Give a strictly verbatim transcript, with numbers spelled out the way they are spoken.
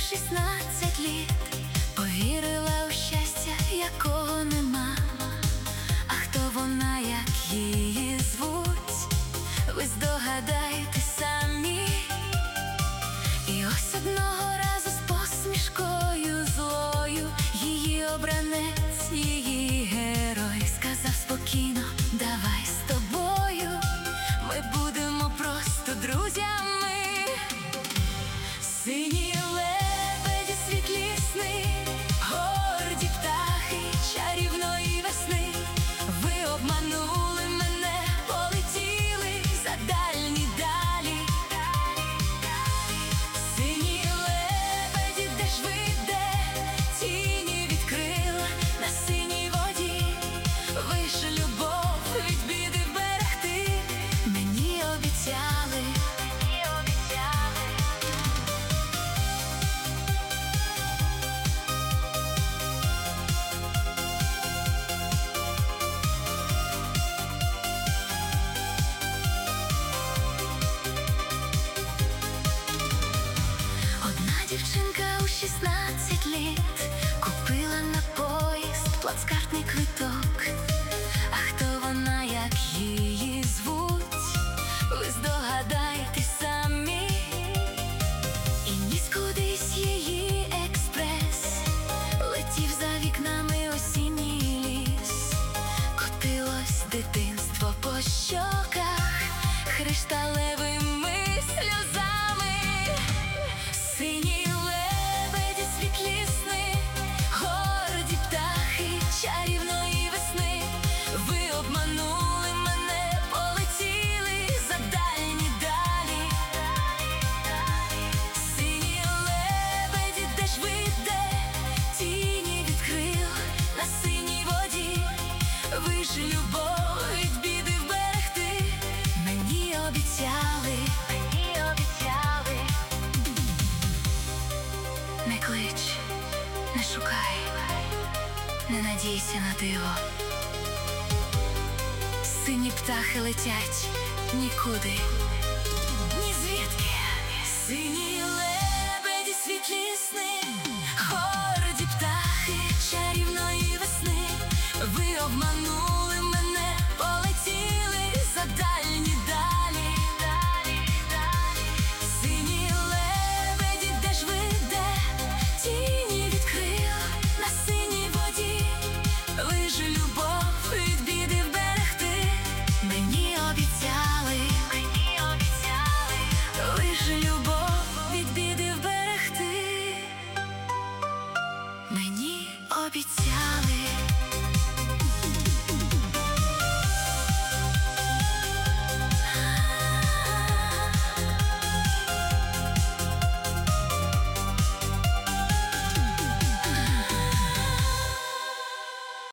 шістнадцять літ повірила у щастя, якого нема. А хто вона, як її звуть, ви здогадаєтесь самі. І ось одного разу з посмішкою злою її обранець, її герой сказав спокійно: давай з тобою ми будемо просто друзями. Сині лебеді, світлі сни, горді птахи чарівної весни. Ви обманули мене, полетіли за дальні далі. Сині лебеді, де ж ви, де? Тіні від крил на синій воді. Ви ж любов від біди вберегти мені обіцяли. Дівчинка у шістнадцять літ купила на поїзд плацкартний квиток. А хто вона, як її звуть, ви здогадаєтесь самі. І ніс кудись її експрес, летів за вікнами осінній ліс. Котилось дитинство по щоках кришталевими сльозами. Сині лебеді, світлі сни, горді птахи чарівної весни. Ви обманули мене, полетіли за дальні далі. Сині лебеді, де ж ви, де? Тіні від крил на синій воді. Ви ж любов від біди вберегти мені обіцяли. Не клич, не шукай, не надійся на диво. Сині птахи летять нікуди, ні звідки. Сині лебеді, світлі сни, горді птахи чарівної весни. Ви обманули мене, полетіли за дальні далі. Сині лебеді, де ж ви, де? Тіні від крил на синій воді. Ви ж любов від біди вберегти мені обіцяли. Мені обіцяли. Ви ж любов від біди вберегти мені обіцяли.